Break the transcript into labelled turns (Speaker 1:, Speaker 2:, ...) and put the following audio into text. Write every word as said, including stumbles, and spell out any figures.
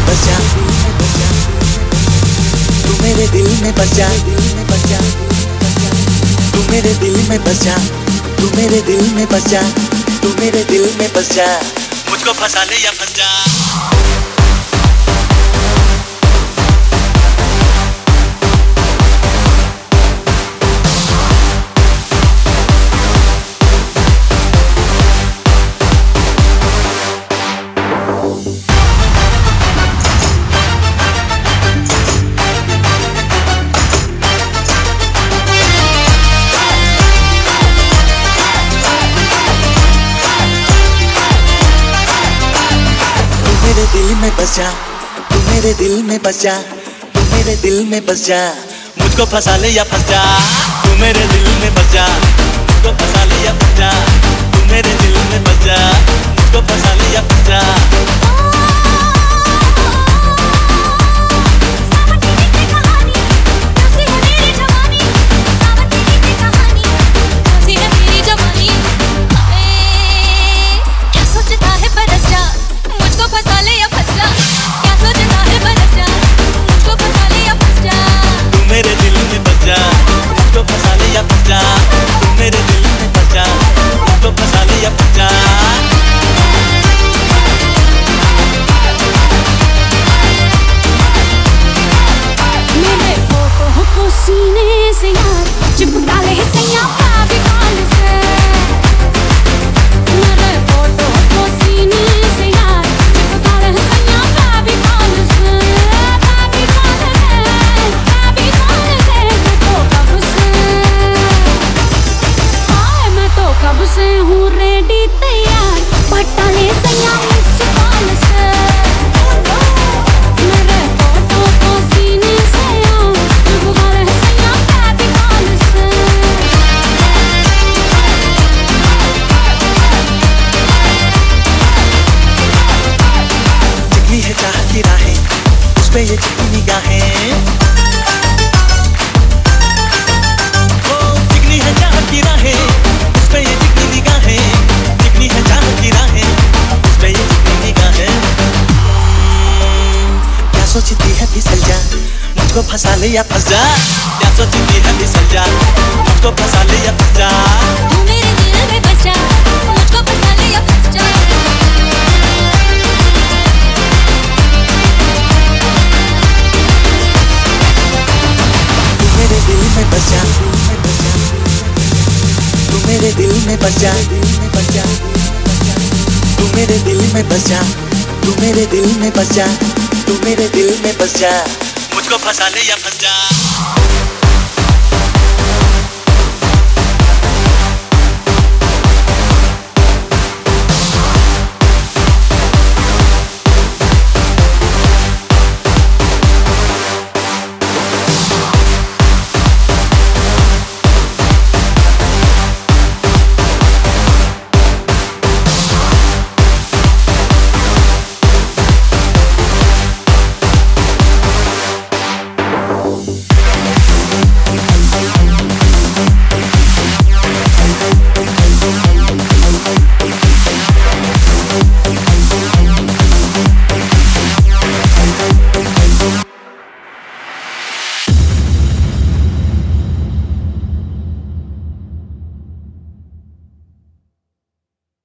Speaker 1: बस जा, तू मेरे दिल में बस जा, तू मेरे दिल में बस जा, तू मेरे दिल में बस जा, तू मेरे दिल में बस जा, मुझको फंसा ले या फंस जा। दिल में बस जा, तू मेरे दिल में बस जा, तू मेरे दिल में बस जा, मुझको फंसा ले या फंस जा। तू मेरे दिल में बस जा, मुझको फंसा ले या फंस जा, तू मेरे दिल में बस जा, मुझको फंसा ले या फंस जा। ये चिकनी निगाहें, ओ चिकनी है चाहत की राहें, उस पे ये चिकनी निगाहें, चिकनी है चाहत की राहें, उस पे ये चिकनी निगाहें। क्या सोचती है फिसल जा, मुझको फंसा ले या फंस जा, क्या सोचती है फिसल जा, मुझको फंसा ले या फंस जा।
Speaker 2: तू मेरे दिल में बस जा, मुझको फंसा ले या फंस जा।
Speaker 1: बस जा, तू मेरे दिल में बस जा, तू मेरे दिल में बस जा, तू मेरे दिल में बस जा, तू मेरे दिल में बस जा, मुझको फंसा ले या फंस जा।